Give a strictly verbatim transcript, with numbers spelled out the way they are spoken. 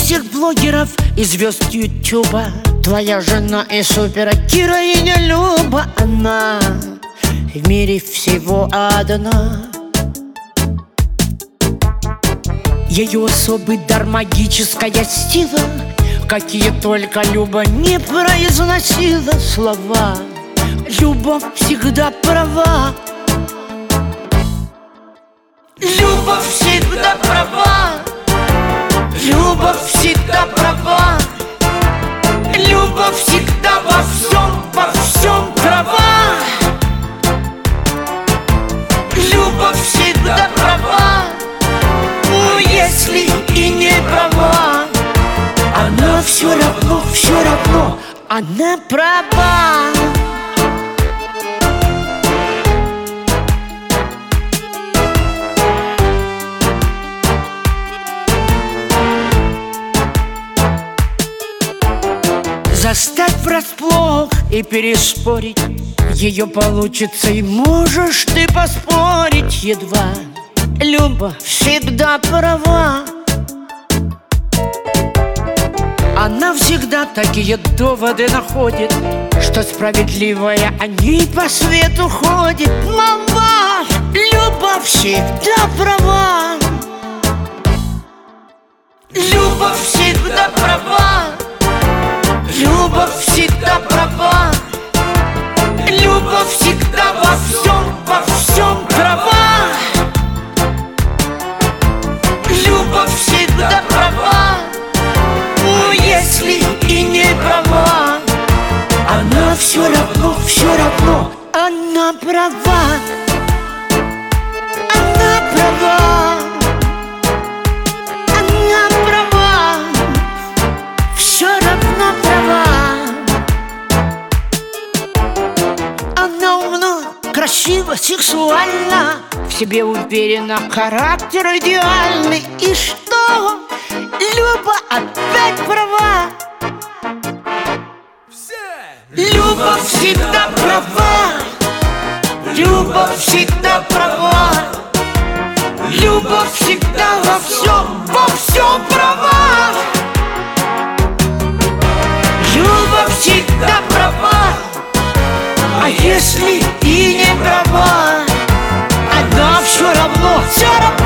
всех блогеров и звезд Ютуба. Твоя жена и супергероиня Люба. Она в мире всего одна. Ее особый дар, магическая сила, какие только Люба не произносила слова. Люба всегда права. Люба всегда права. Люба всегда права. Люба всегда во всем, во всем права. Люба всегда права. Ну, если и не права, она все равно, все равно, она права. Застать врасплох и переспорить ее получится, и можешь ты поспорить едва. Люба всегда права. Она всегда такие доводы находит, что справедливая о ней по свету ходит. Мама, Люба всегда права. Люба всегда права. Люба всегда права. Люба всегда во всем, во всем права. Люба всегда права. Ну, если и не права, она все равно, все равно, она права. Она права. Она права. Все равно права. Она умна, красива, сексуальна, в себе уверена, характер идеальный. И что? Люба опять права. Люба всегда права. Люба всегда права. Люба всегда во всем, во всем права. Люба всегда права. А если и не права, она все равно, все равно